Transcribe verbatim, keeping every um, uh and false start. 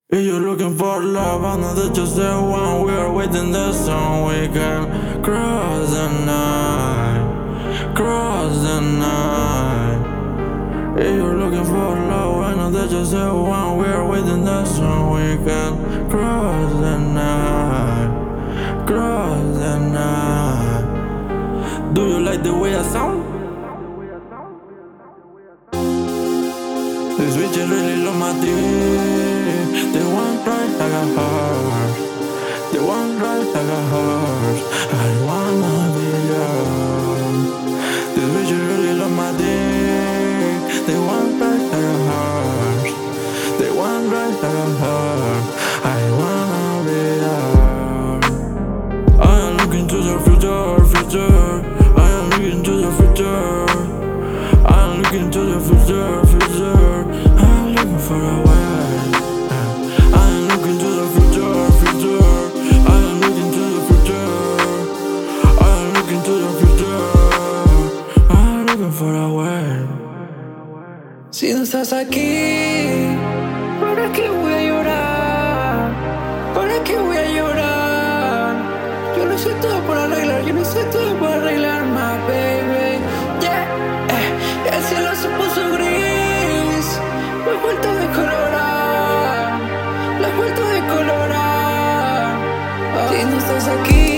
If you're looking for love, I know that you're the one. We are waiting the sun. We can cross the night, cross the night. If you're looking for love, I know that you're the one. We are waiting the sun. We can cross the night, cross the night. Do you like the way I sound? This bitch is really love my dick. They want right like a horse. They want right like a horse. I wanna be yours. This bitch is really love my dick. They want right like a horse. They want right like a horse. I wanna be yours. I am looking to the future, future. I am looking to the future. I'm looking to the future, future. I'm looking for a way. I'm looking to the future, future. I'm looking to the future. I'm looking to the future. I'm looking for a way. Si no estás aquí, ¿para qué voy a llorar? ¿Para qué voy a llorar? Yo lo sé todo por arreglar, yo lo sé todo por arreglar, my baby. Yeah, eh, el cielo se puso gris, lo he vuelto a decolorar, lo he vuelto a decolorar. Si no estás aquí.